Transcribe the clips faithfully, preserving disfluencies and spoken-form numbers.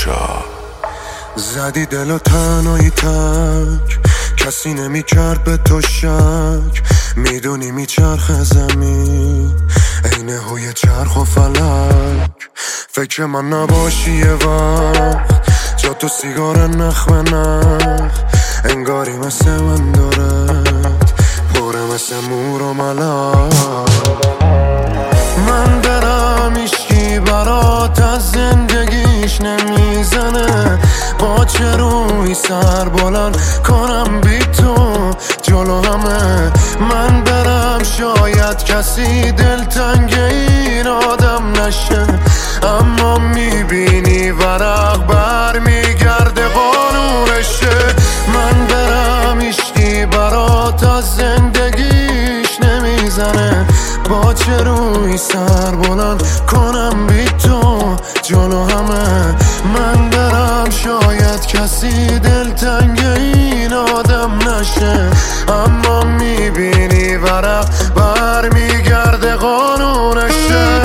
شا زدی دل و تنهایی تک، کسی نمی کرد به تو شک. میدونی میچرخ زمین عین هوی چرخ و فلک. فکر من نباشی یه وقت، جا تو سیگار نخ به نخ. انگاری مثل من دارد پره مثل مور و ملک. من برم ایشکی برات از زندگیش نمیزنه. با چه روی سر بلند کنم بی تو جلو همه. من برم شاید کسی دلتنگ این آدم نشه، اما میبینی ورق بر میگرده قانونشه. من برم ایشکی برات از زندگیش نمیزنه. با چه روی سر بلند کنم بی تو جلو همه. من برم شاید کسی دلتنگ این آدم نشه، اما میبینی ورق بر میگرده قانونشه.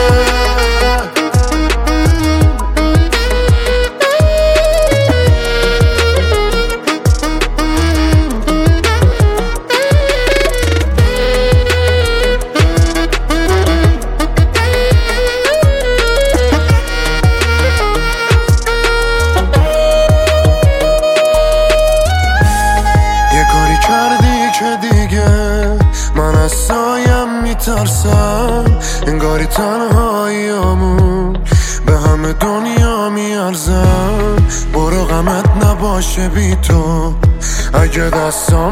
من از سایم میترسم، انگاری تنهاییامون به همه دنیا میارزم. برو غمت نباشه بی تو اگه دستام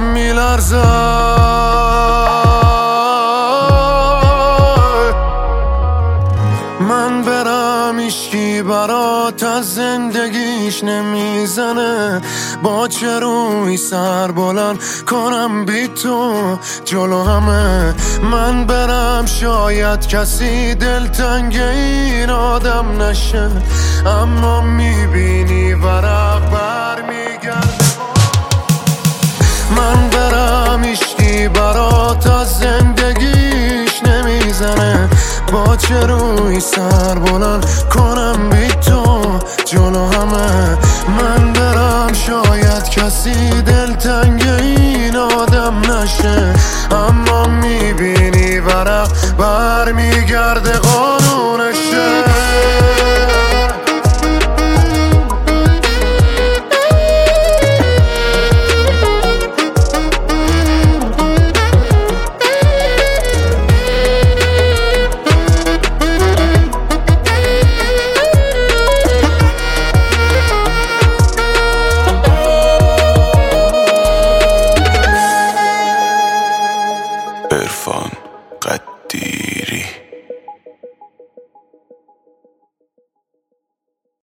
میلرزم. من برم ایشکی برات از زندگیش نمیزنه. با چه روی سر بلند کنم بی تو جلو همه. من برم شاید کسی دلتنگ این آدم نشه، اما میبینی ورق بر میگرده. من برم ایشکی برات از زندگیش نمیزنه. با چه روی سر بلند کنم بی تو جلو همه. من برم شاید کسی دلتنگ این آدم نشه، اما میبینی ورق بر میگرده قانونشه. عرفان.